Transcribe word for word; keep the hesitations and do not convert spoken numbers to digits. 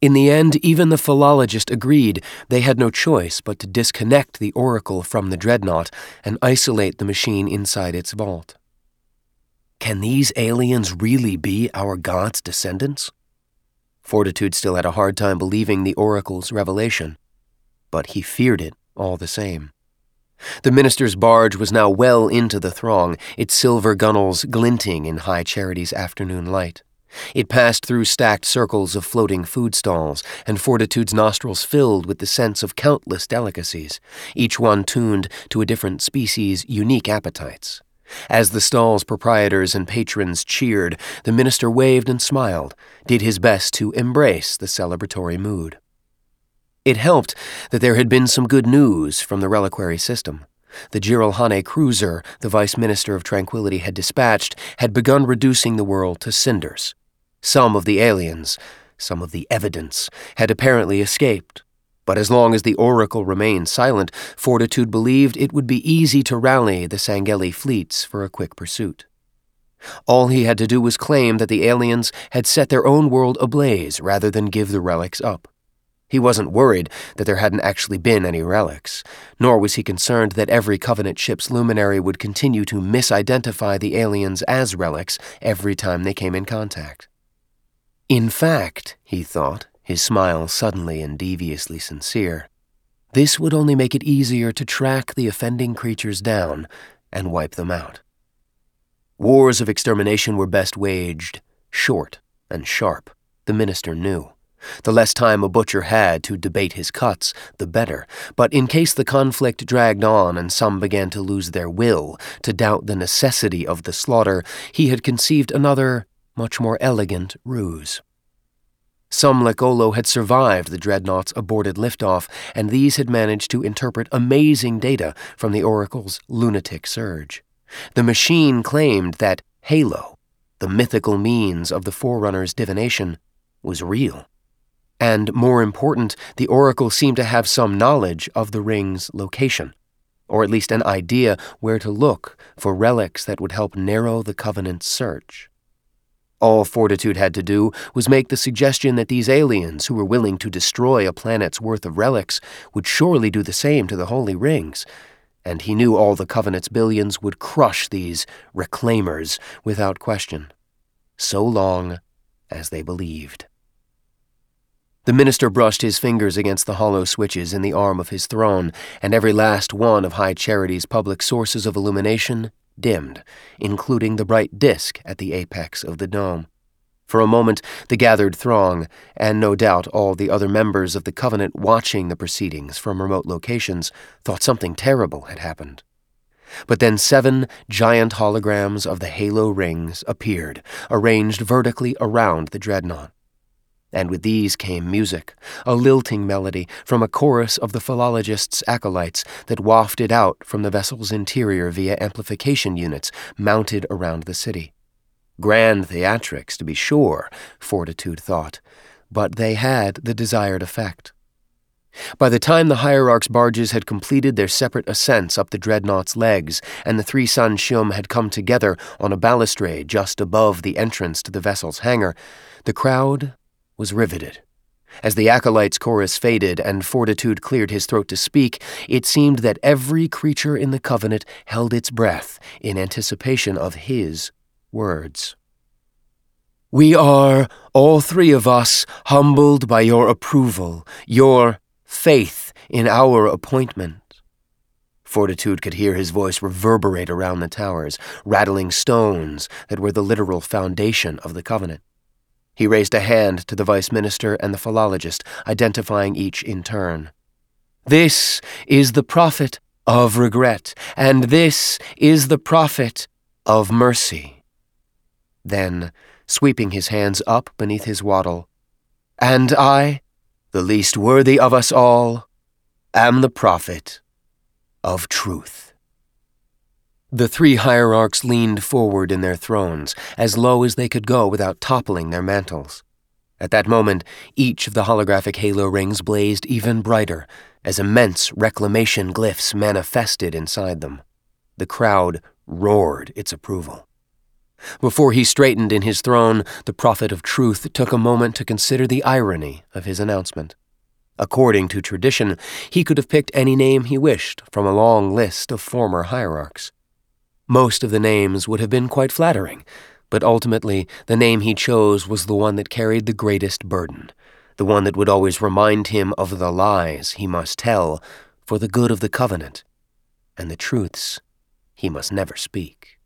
In the end, even the philologist agreed they had no choice but to disconnect the oracle from the dreadnought and isolate the machine inside its vault. Can these aliens really be our god's descendants? Fortitude still had a hard time believing the oracle's revelation, but he feared it all the same. The minister's barge was now well into the throng, its silver gunnels glinting in High Charity's afternoon light. It passed through stacked circles of floating food stalls, and Fortitude's nostrils filled with the sense of countless delicacies, each one tuned to a different species' unique appetites. As the stall's proprietors and patrons cheered, the minister waved and smiled, did his best to embrace the celebratory mood. It helped that there had been some good news from the reliquary system. The Jiralhane cruiser the Vice Minister of Tranquility had dispatched had begun reducing the world to cinders. Some of the aliens, some of the evidence, had apparently escaped. But as long as the Oracle remained silent, Fortitude believed it would be easy to rally the Sangeli fleets for a quick pursuit. All he had to do was claim that the aliens had set their own world ablaze rather than give the relics up. He wasn't worried that there hadn't actually been any relics, nor was he concerned that every Covenant ship's luminary would continue to misidentify the aliens as relics every time they came in contact. In fact, he thought, his smile suddenly and deviously sincere, this would only make it easier to track the offending creatures down and wipe them out. Wars of extermination were best waged short and sharp, the minister knew. The less time a butcher had to debate his cuts, the better. But in case the conflict dragged on and some began to lose their will, to doubt the necessity of the slaughter, he had conceived another, much more elegant ruse. Some Lekolo had survived the dreadnought's aborted liftoff, and these had managed to interpret amazing data from the Oracle's lunatic surge. The machine claimed that Halo, the mythical means of the Forerunner's divination, was real. And, more important, the Oracle seemed to have some knowledge of the ring's location, or at least an idea where to look for relics that would help narrow the Covenant's search. All Fortitude had to do was make the suggestion that these aliens who were willing to destroy a planet's worth of relics would surely do the same to the Holy Rings, and he knew all the Covenant's billions would crush these reclaimers without question, so long as they believed. The minister brushed his fingers against the hollow switches in the arm of his throne, and every last one of High Charity's public sources of illumination dimmed, including the bright disk at the apex of the dome. For a moment, the gathered throng, and no doubt all the other members of the Covenant watching the proceedings from remote locations, thought something terrible had happened. But then seven giant holograms of the Halo rings appeared, arranged vertically around the dreadnought. And with these came music, a lilting melody from a chorus of the philologist's acolytes that wafted out from the vessel's interior via amplification units mounted around the city. Grand theatrics, to be sure, Fortitude thought, but they had the desired effect. By the time the Hierarch's barges had completed their separate ascents up the dreadnought's legs, and the three San Shum had come together on a balustrade just above the entrance to the vessel's hangar, the crowd was riveted. As the acolytes' chorus faded and Fortitude cleared his throat to speak, it seemed that every creature in the Covenant held its breath in anticipation of his words. "We are, all three of us, humbled by your approval, your faith in our appointment." Fortitude could hear his voice reverberate around the towers, rattling stones that were the literal foundation of the Covenant. He raised a hand to the Vice Minister and the philologist, identifying each in turn. "This is the prophet of regret, and this is the prophet of mercy." Then, sweeping his hands up beneath his waddle, "And I, the least worthy of us all, am the prophet of truth." The three hierarchs leaned forward in their thrones, as low as they could go without toppling their mantles. At that moment, each of the holographic halo rings blazed even brighter, as immense reclamation glyphs manifested inside them. The crowd roared its approval. Before he straightened in his throne, the prophet of truth took a moment to consider the irony of his announcement. According to tradition, he could have picked any name he wished from a long list of former hierarchs. Most of the names would have been quite flattering, but ultimately the name he chose was the one that carried the greatest burden, the one that would always remind him of the lies he must tell for the good of the covenant, and the truths he must never speak.